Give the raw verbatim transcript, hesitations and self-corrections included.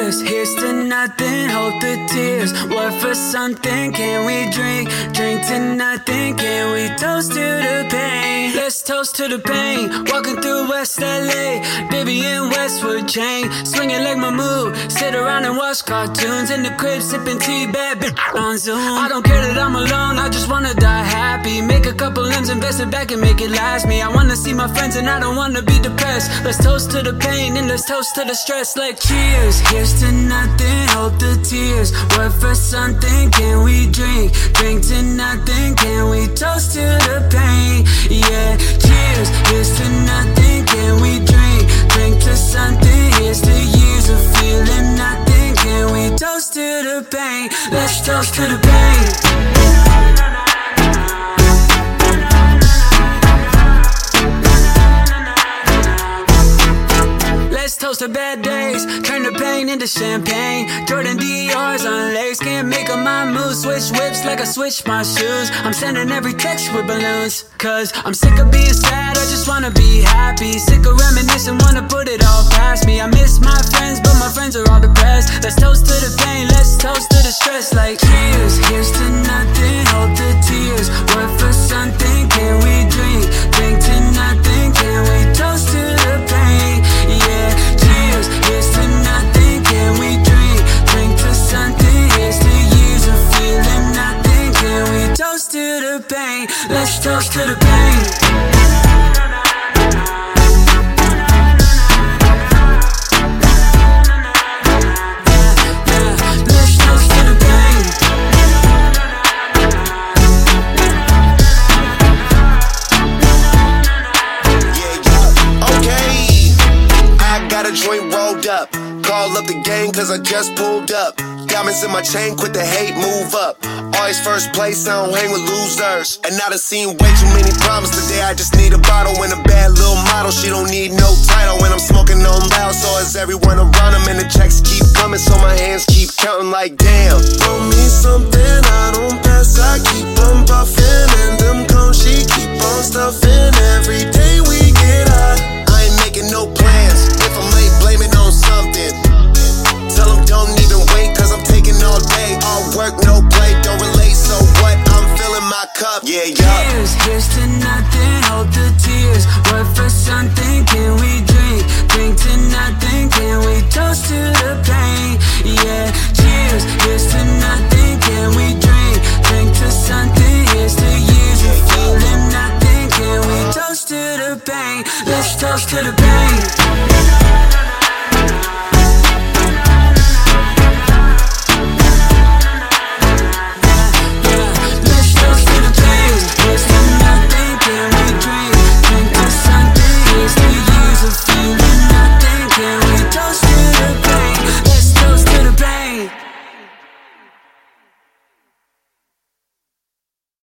Cheers, here's to nothing, hold the tears. Work for something, can we drink? Drink to nothing, can we toast to the pain? Let's toast to the pain. Walking through West L A, baby in Westwood chain. Swinging like my move, sit around and watch cartoons. In the crib, sipping tea, bad bitch on Zoom. I don't care that I'm alone, I just wanna die happy. Make a couple M's, invest it back and make it last me. I wanna see my friends and I don't wanna be depressed. Let's toast to the pain and let's toast to the stress. Like cheers, here's to nothing, hold the tears. Work for something, can we drink? Drink to nothing, can we toast to the pain? Yeah, cheers, here's to nothing, can we drink? Drink to something, here's to years of feeling nothing. Can we toast to the pain? Let's toast to the pain. Let's toast to bad days, turn the pain into champagne. Jordan Dior's on legs, can't make up my mood. Switch whips like I switch my shoes. I'm sending every text with balloons, cause I'm sick of being sad, I just wanna be happy. Sick of reminiscing, wanna put it all past me. I miss my friends, but my friends are all depressed. Let's toast to the pain, let's toast to the stress. Like cheers, here's to nothing, hold the tears. Work for something, can we drink? Drink to nothing, can we toast to the pain? Yeah, cheers, here's to nothing, can we drink? Drink to something, here's to years of feeling nothing. Can we toast to the pain? Let's toast to the pain. Joint rolled up, call up the gang cause I just pulled up. Diamonds in my chain, quit the hate, move up. Always first place, I don't hang with losers. And I done seen way too many problems today. I just need a bottle and a bad little model. She don't need no title when I'm smoking on loud. So is everyone around them and the checks keep coming. So my hands keep counting like damn. Throw me something, I don't pass, I keep on puffing. And them cones, she keep on stuffing. Every day we get high, I ain't making no plans.